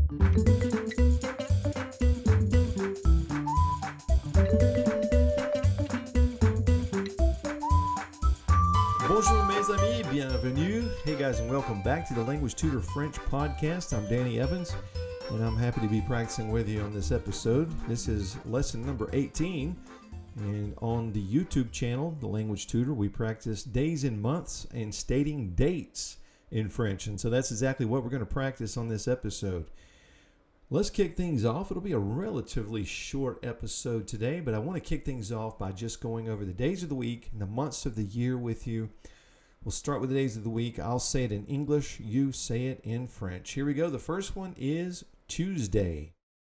Bonjour mes amis, bienvenue. Hey guys, and welcome back to the Language Tutor French podcast. I'm Danny Evans, and I'm happy to be practicing with you on this episode. This is lesson number 18, and on the YouTube channel, The Language Tutor, we practice days and months and stating dates in French, and so that's exactly what we're going to practice on this episode. Let's kick things off. It'll be a relatively short episode today, but I want to kick things off by just going over the days of the week and the months of the year with you. We'll start with the days of the week. I'll say it in English. You say it in French. Here we go. The first one is Tuesday.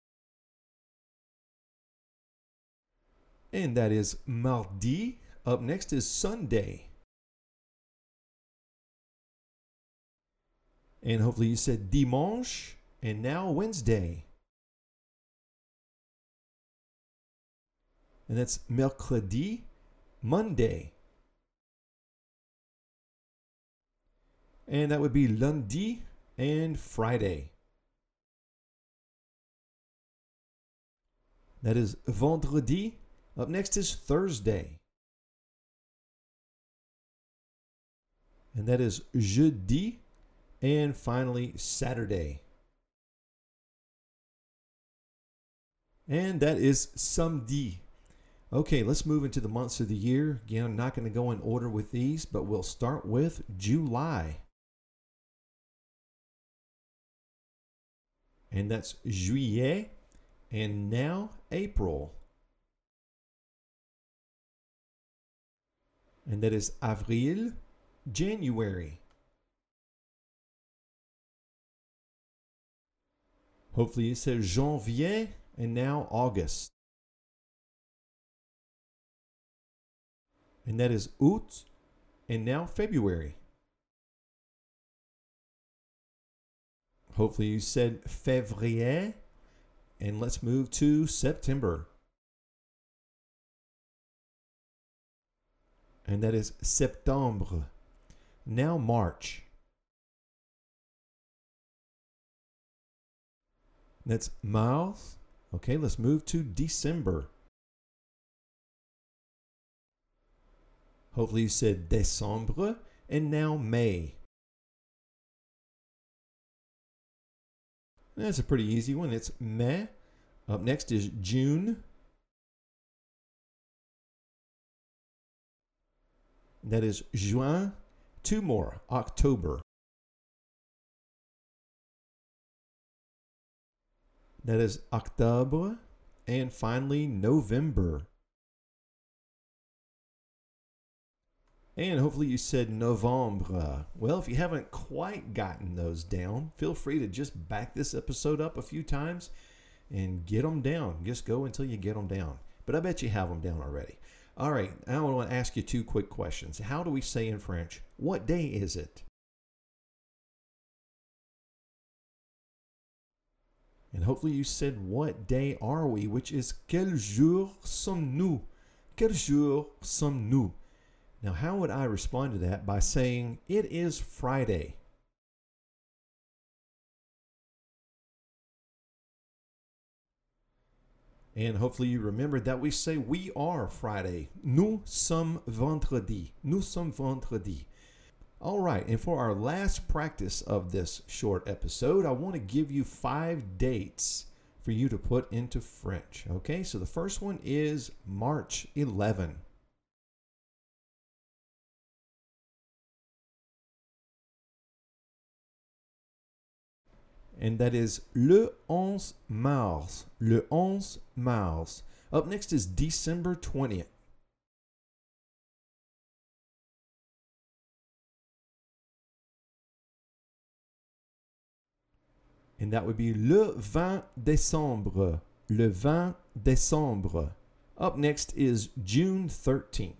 And that is mardi. Up next is Sunday. And hopefully you said dimanche. And now Wednesday. And that's mercredi, Monday. And that would be lundi and Friday. That is vendredi. Up next is Thursday. And that is jeudi. And finally, Saturday. And that is samedi. Okay, let's move into the months of the year. Again, I'm not going to go in order with these, but we'll start with July. And that's juillet. And now April. And that is avril, January. Hopefully you said janvier. And now August. And that is août. And now February. Hopefully you said février. And let's move to September. And that is septembre. Now March. That's mars. Okay, let's move to December. Hopefully you said décembre. And now May. That's a pretty easy one. It's mai. Up next is June. That is juin. Two more. October. That is octobre. And finally, November. And hopefully you said novembre. Well, if you haven't quite gotten those down, feel free to just back this episode up a few times and get them down. Just go until you get them down. But I bet you have them down already. All right, I want to ask you two quick questions. How do we say in French, what day is it? And hopefully you said, what day are we? Which is, quel jour sommes-nous? Quel jour sommes-nous? Now, how would I respond to that? By saying, it is Friday. And hopefully you remembered that we say, we are Friday. Nous sommes vendredi. Nous sommes vendredi. All right, and for our last practice of this short episode, I want to give you 5 dates for you to put into French. Okay, so the first one is March 11. And that is le 11 mars. Le 11 mars. Up next is December 20th. And that would be le 20 décembre. Le 20 décembre. Up next is June 13th.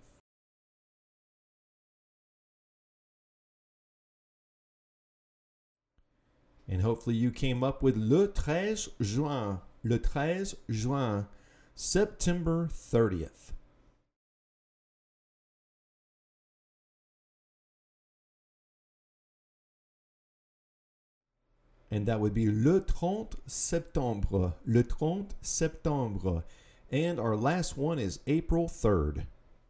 And hopefully you came up with le 13 juin. Le 13 juin. September 30th. And that would be le 30 septembre. Le 30 septembre. And our last one is April 3rd.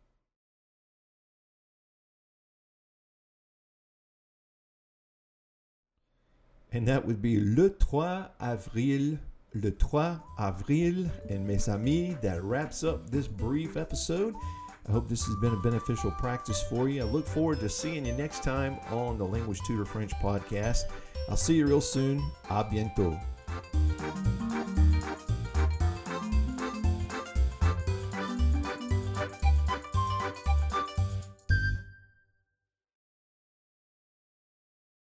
And that would be le 3 avril. Le 3 avril. And mes amis, that wraps up this brief episode. I hope this has been a beneficial practice for you. I look forward to seeing you next time on the Language Tutor French podcast. I'll see you real soon. À bientôt.